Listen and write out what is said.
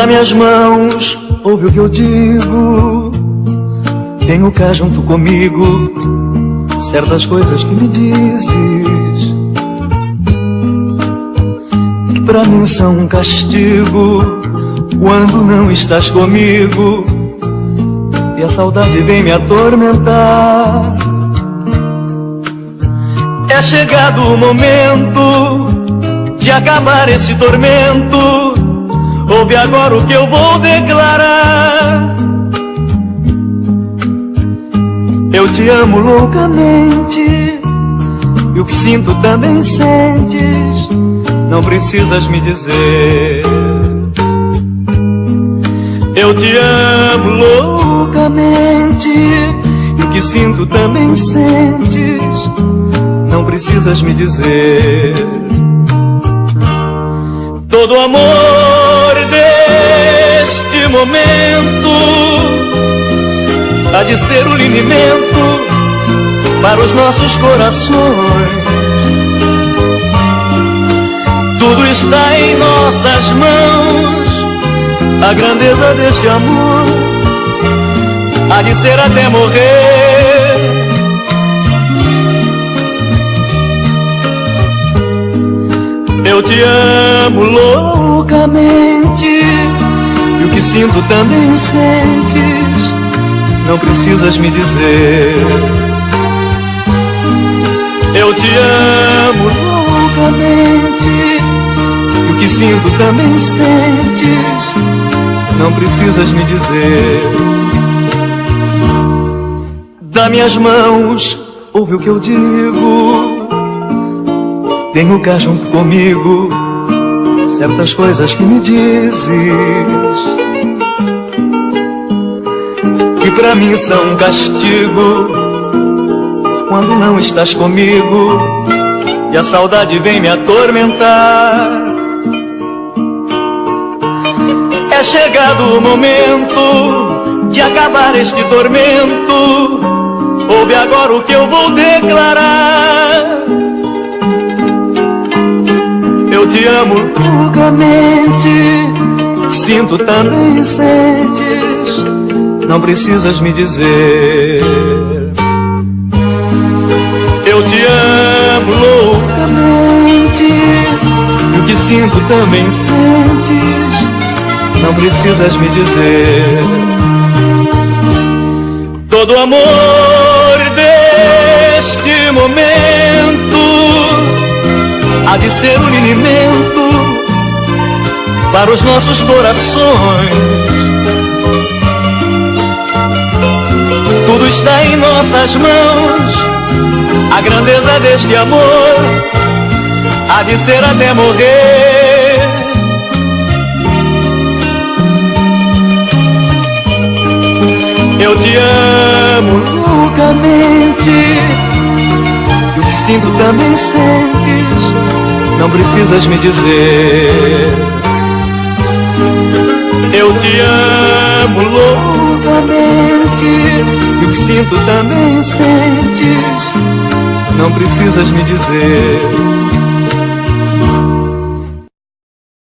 Dá-me as mãos, ouve o que eu digo. Venho cá junto comigo, certas coisas que me dizes, que pra mim são um castigo quando não estás comigo e a saudade vem me atormentar. É chegado o momento de acabar esse tormento. Ouve agora o que eu vou declarar. Eu te amo loucamente, e o que sinto também sentes, não precisas me dizer. Eu te amo loucamente, e o que sinto também sentes, não precisas me dizer. Todo amor deste momento há de ser o linimento para os nossos corações. Tudo está em nossas mãos, a grandeza deste amor há de ser até morrer. Eu te amo loucamente, e o que sinto também sentes, não precisas me dizer. Eu te amo loucamente, e o que sinto também sentes, não precisas me dizer. Dá-me as mãos, ouve o que eu digo. Venho cá junto comigo, certas coisas que me dizes, que pra mim são um castigo quando não estás comigo e a saudade vem me atormentar. É chegado o momento de acabar este tormento. Ouve agora o que eu vou declarar. Eu te amo loucamente, sinto também sentes, não precisas me dizer. Eu te amo loucamente, e o que sinto também sentes, não precisas me dizer. Todo amor deste momento há de ser um linimento para os nossos corações. Tudo está em nossas mãos, a grandeza deste amor há de ser até morrer. Eu te amo loucamente, e o que sinto também sentes, não precisas me dizer. Eu te amo loucamente, e o que sinto também sentes, não precisas me dizer.